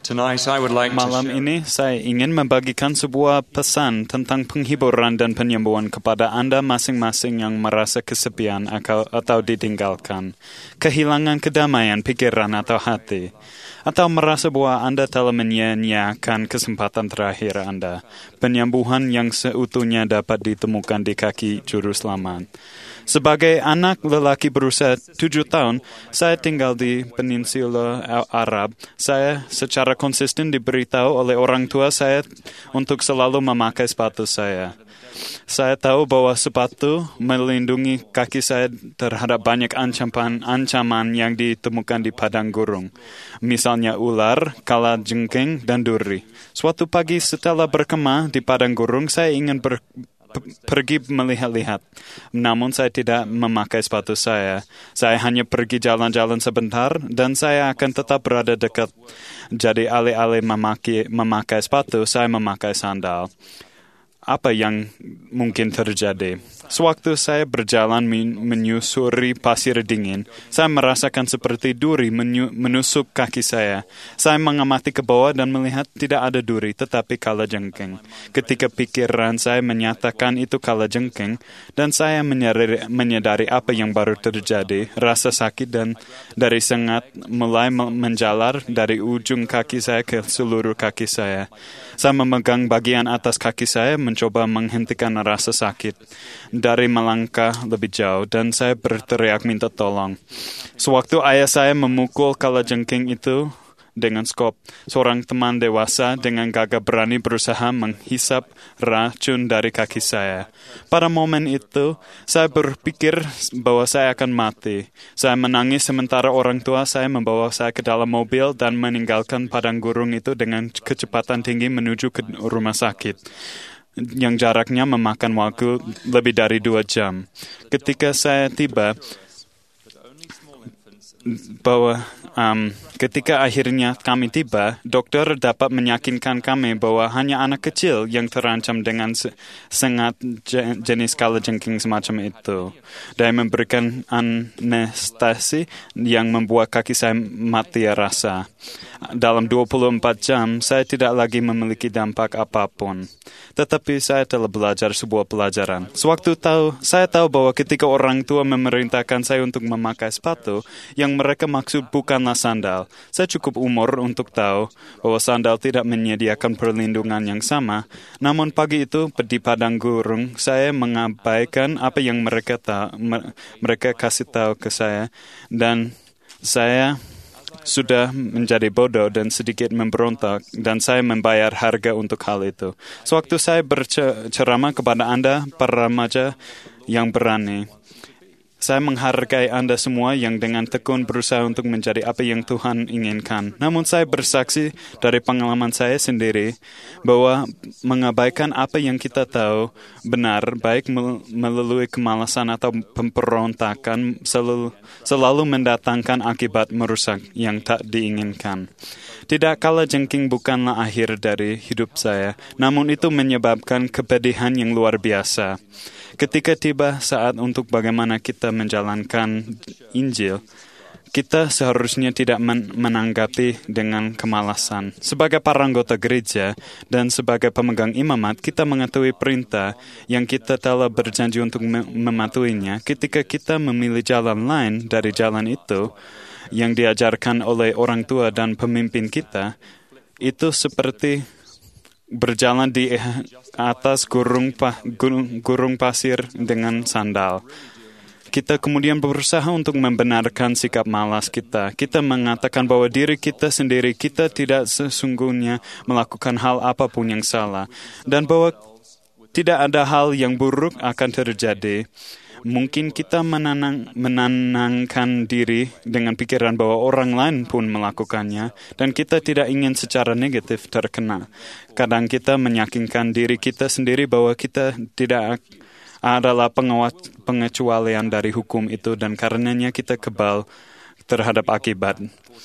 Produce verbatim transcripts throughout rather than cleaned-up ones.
Tonight I would like to Malam share ini saya ingin membagikan sebuah pesan tentang penghiburan dan penyembuhan kepada Anda masing-masing yang merasa kesepian atau, atau ditinggalkan, kehilangan kedamaian pikiran atau hati, atau merasa bahwa Anda telah menyia-nyiakan kesempatan terakhir Anda. Penyembuhan yang seutuhnya dapat ditemukan di kaki Juru Selamat. Sebagai anak lelaki berusia tujuh tahun, saya tinggal di Peninsula Arab. Saya secara konsisten diberitahu oleh orang tua saya untuk selalu memakai sepatu saya. Saya tahu bahwa sepatu melindungi kaki saya terhadap banyak ancaman, ancaman yang ditemukan di padang gurun. Misalnya ular, kalajengking, dan duri. Suatu pagi setelah berkemah di padang gurun, saya ingin ber pergi melihat-lihat. Namun saya tidak memakai sepatu saya. Saya hanya pergi jalan-jalan sebentar dan saya akan tetap berada dekat. Jadi alih-alih memakai, memakai sepatu, saya memakai sandal. Apa yang mungkin terjadi? Sewaktu saya berjalan menyusuri pasir dingin, saya merasakan seperti duri menusuk kaki saya. Saya mengamati ke bawah dan melihat tidak ada duri, tetapi kalajengking. Ketika pikiran saya menyatakan itu kalajengking, dan saya menyadari, menyadari apa yang baru terjadi, rasa sakit dan dari sengat mulai menjalar dari ujung kaki saya ke seluruh kaki saya. Saya memegang bagian atas kaki saya, mencoba menghentikan rasa sakit dari melangkah lebih jauh, dan saya berteriak minta tolong. Sewaktu ayah saya memukul kalajengking itu dengan skop, seorang teman dewasa dengan gagah berani berusaha menghisap racun dari kaki saya. Pada momen itu, saya berpikir bahwa saya akan mati. Saya menangis sementara orang tua saya membawa saya ke dalam mobil dan meninggalkan padang gurun itu dengan kecepatan tinggi menuju ke rumah sakit, yang jaraknya memakan waktu lebih dari dua jam. Ketika saya tiba, bahwa um, ketika akhirnya kami tiba, dokter dapat meyakinkan kami bahwa hanya anak kecil yang terancam dengan sengat jenis kalajengking semacam itu. Dan memberikan anestesi yang membuat kaki saya mati rasa. Dalam dua puluh empat jam, saya tidak lagi memiliki dampak apapun. Tetapi saya telah belajar sebuah pelajaran. Sewaktu tahu, saya tahu bahwa ketika orang tua memerintahkan saya untuk memakai sepatu, yang mereka maksud bukanlah sandal. Saya cukup umur untuk tahu bahwa sandal tidak menyediakan perlindungan yang sama. Namun pagi itu di padang gurun, saya mengabaikan apa yang mereka tahu, mereka kasih tahu ke saya, dan saya sudah menjadi bodoh dan sedikit memberontak, dan saya membayar harga untuk hal itu. Sewaktu saya berceramah kepada Anda, para remaja yang berani, saya menghargai Anda semua yang dengan tekun berusaha untuk menjadi apa yang Tuhan inginkan. Namun saya bersaksi dari pengalaman saya sendiri bahwa mengabaikan apa yang kita tahu benar, baik melalui kemalasan atau pemberontakan, selalu, selalu mendatangkan akibat merusak yang tak diinginkan. Tidak kalajengking bukanlah akhir dari hidup saya, namun itu menyebabkan kepedihan yang luar biasa. Ketika tiba saat untuk bagaimana kita menjalankan Injil, kita seharusnya tidak men- menanggapi dengan kemalasan. Sebagai para anggota gereja dan sebagai pemegang imamat, kita mengetahui perintah yang kita telah berjanji untuk mem- mematuhinya. Ketika kita memilih jalan lain dari jalan itu, yang diajarkan oleh orang tua dan pemimpin kita, itu seperti berjalan di atas gurung, pa, gurung, gurung pasir dengan sandal. Kita kemudian berusaha untuk membenarkan sikap malas kita. Kita mengatakan bahwa diri kita sendiri, kita tidak sesungguhnya melakukan hal apapun yang salah, dan bahwa tidak ada hal yang buruk akan terjadi. Mungkin kita menanang, menenangkan diri dengan pikiran bahwa orang lain pun melakukannya, dan kita tidak ingin secara negatif terkena. Kadang kita meyakinkan diri kita sendiri bahwa kita tidak adalah pengecualian dari hukum itu, dan karenanya kita kebal terhadap akibat.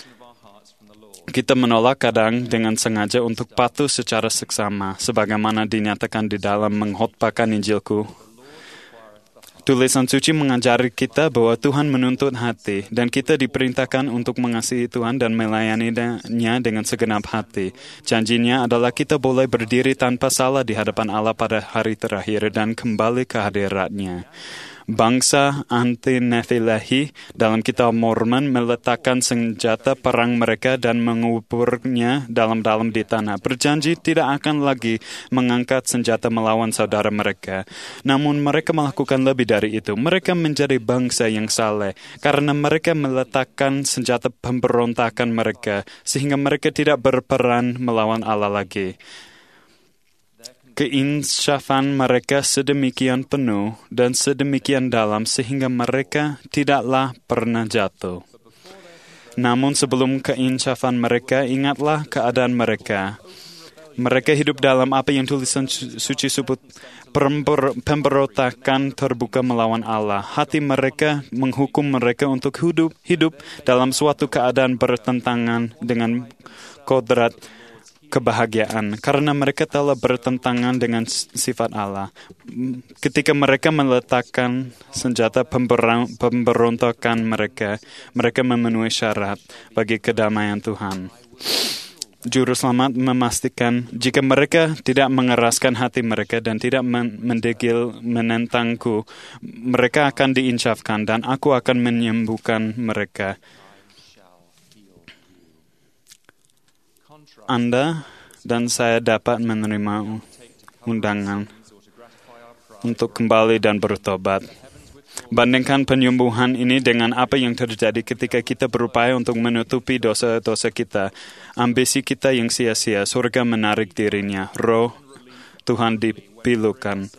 Kita menolak kadang dengan sengaja untuk patuh secara seksama, sebagaimana dinyatakan di dalam mengkhotbahkan Injilku. Tulisan suci mengajari kita bahwa Tuhan menuntut hati, dan kita diperintahkan untuk mengasihi Tuhan dan melayaninya dengan segenap hati. Janjinya adalah kita boleh berdiri tanpa salah di hadapan Allah pada hari terakhir dan kembali ke hadirat-Nya. Bangsa anti-Nefilahi dalam kitab Mormon meletakkan senjata perang mereka dan menguburnya dalam-dalam di tanah. Berjanji tidak akan lagi mengangkat senjata melawan saudara mereka. Namun mereka melakukan lebih dari itu. Mereka menjadi bangsa yang saleh karena mereka meletakkan senjata pemberontakan mereka sehingga mereka tidak berperan melawan Allah lagi. Keinsyafan mereka sedemikian penuh dan sedemikian dalam sehingga mereka tidaklah pernah jatuh. Namun sebelum keinsyafan mereka, ingatlah keadaan mereka. Mereka hidup dalam apa yang tulisan suci sebut pemberontakan terbuka melawan Allah. Hati mereka menghukum mereka untuk hidup hidup dalam suatu keadaan bertentangan dengan kodrat kebahagiaan, karena mereka telah bertentangan dengan sifat Allah. Ketika mereka meletakkan senjata pemberontakan mereka, mereka memenuhi syarat bagi kedamaian Tuhan. Juru Selamat memastikan jika mereka tidak mengeraskan hati mereka dan tidak mendegil menentangku, mereka akan diinsyafkan dan aku akan menyembuhkan mereka. Anda dan saya dapat menerima undangan untuk kembali dan bertobat. Bandingkan penyembuhan ini dengan apa yang terjadi ketika kita berupaya untuk menutupi dosa-dosa kita. Ambisi kita yang sia-sia, surga menarik dirinya, roh Tuhan dipilukan.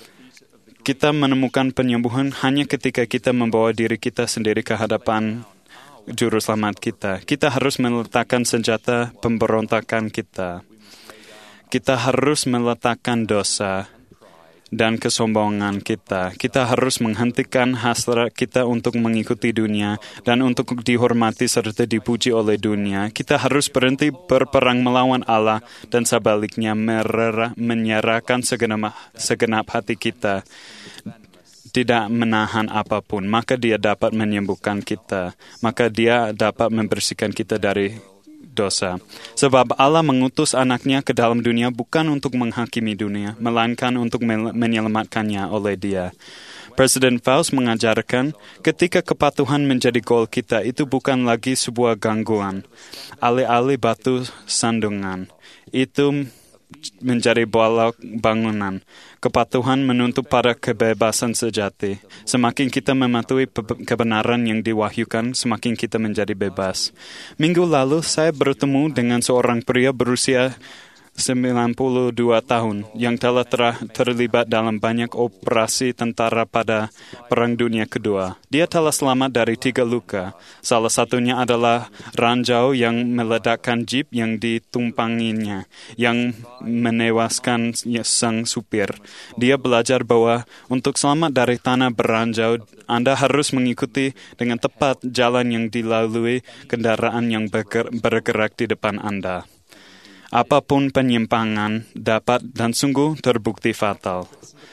Kita menemukan penyembuhan hanya ketika kita membawa diri kita sendiri ke hadapan Juru Selamat kita. Kita harus meletakkan senjata pemberontakan kita. Kita harus meletakkan dosa dan kesombongan kita. Kita harus menghentikan hasrat kita untuk mengikuti dunia dan untuk dihormati serta dipuji oleh dunia. Kita harus berhenti berperang melawan Allah dan sebaliknya mererah, menyerahkan segenap, segenap hati kita. Tidak menahan apapun, maka Dia dapat menyembuhkan kita. Maka Dia dapat membersihkan kita dari dosa. Sebab Allah mengutus anaknya ke dalam dunia bukan untuk menghakimi dunia, melainkan untuk menyelamatkannya oleh Dia. Presiden Faust mengajarkan, ketika kepatuhan menjadi goal kita, itu bukan lagi sebuah gangguan. Alih-alih batu sandungan, itu menjadi balok bangunan. Kepatuhan menuntut pada kebebasan sejati. Semakin kita mematuhi kebenaran yang diwahyukan, semakin kita menjadi bebas. Minggu lalu saya bertemu dengan seorang pria berusia sembilan puluh dua tahun yang telah ter- terlibat dalam banyak operasi tentara pada Perang Dunia Kedua. Dia telah selamat dari tiga luka. Salah satunya adalah ranjau yang meledakkan jeep yang ditumpanginya, yang menewaskan sang supir. Dia belajar bahwa untuk selamat dari tanah beranjau, Anda harus mengikuti dengan tepat jalan yang dilalui kendaraan yang berger- bergerak di depan Anda. Apapun penyimpangan dapat dan sungguh terbukti fatal.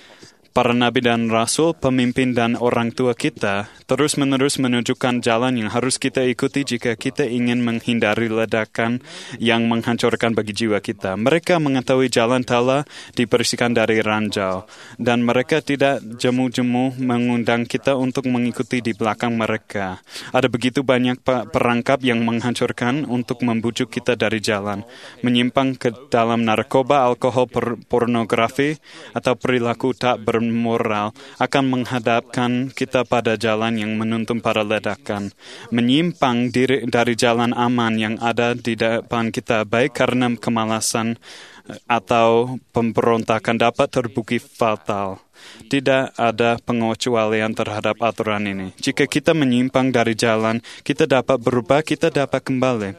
Para nabi dan rasul, pemimpin dan orang tua kita terus-menerus menunjukkan jalan yang harus kita ikuti jika kita ingin menghindari ledakan yang menghancurkan bagi jiwa kita. Mereka mengetahui jalan telah dibersihkan dari ranjau, dan mereka tidak jemu-jemu mengundang kita untuk mengikuti di belakang mereka. Ada begitu banyak perangkap yang menghancurkan untuk membujuk kita dari jalan, menyimpang ke dalam narkoba, alkohol, pornografi, atau perilaku tak ber moral akan menghadapkan kita pada jalan yang menuntun para ledakan. Menyimpang diri dari jalan aman yang ada di depan kita, baik karena kemalasan atau pemberontakan, dapat terbukti fatal. Tidak ada pengecualian terhadap aturan ini. Jika kita menyimpang dari jalan, kita dapat berubah, kita dapat kembali.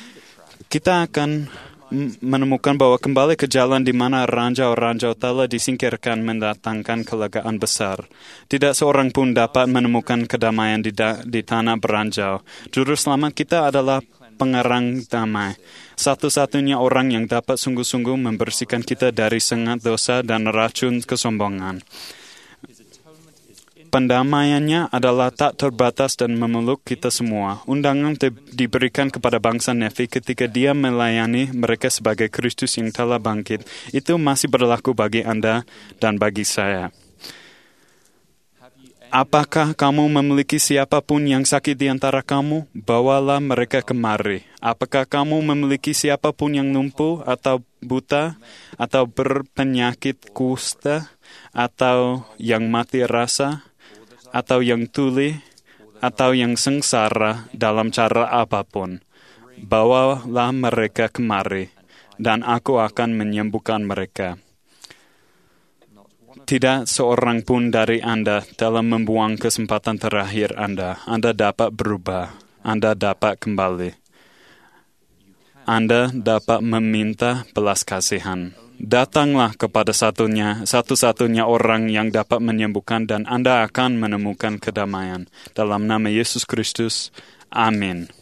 Kita akan menemukan bahwa kembali ke jalan di mana ranjau-ranjau telah disingkirkan mendatangkan kelegaan besar. Tidak seorang pun dapat menemukan kedamaian di, da- di tanah beranjau. Juru Selamat kita adalah pengarang damai. Satu-satunya orang yang dapat sungguh-sungguh membersihkan kita dari sengat dosa dan racun kesombongan. Pendamaiannya adalah tak terbatas dan memeluk kita semua. Undangan te- diberikan kepada bangsa Nefi ketika dia melayani mereka sebagai Kristus yang telah bangkit. Itu masih berlaku bagi Anda dan bagi saya. Apakah kamu memiliki siapapun yang sakit di antara kamu? Bawalah mereka kemari. Apakah kamu memiliki siapapun yang lumpuh atau buta atau berpenyakit kusta atau yang mati rasa atau yang tuli atau yang sengsara dalam cara apapun? Bawalah mereka kemari dan aku akan menyembuhkan mereka. Tidak seorang pun dari Anda dalam membuang kesempatan terakhir Anda. Anda dapat berubah. Anda dapat kembali. Anda dapat meminta belas kasihan. Datanglah kepada satunya, satu-satunya orang yang dapat menyembuhkan dan Anda akan menemukan kedamaian. Dalam nama Yesus Kristus, amin.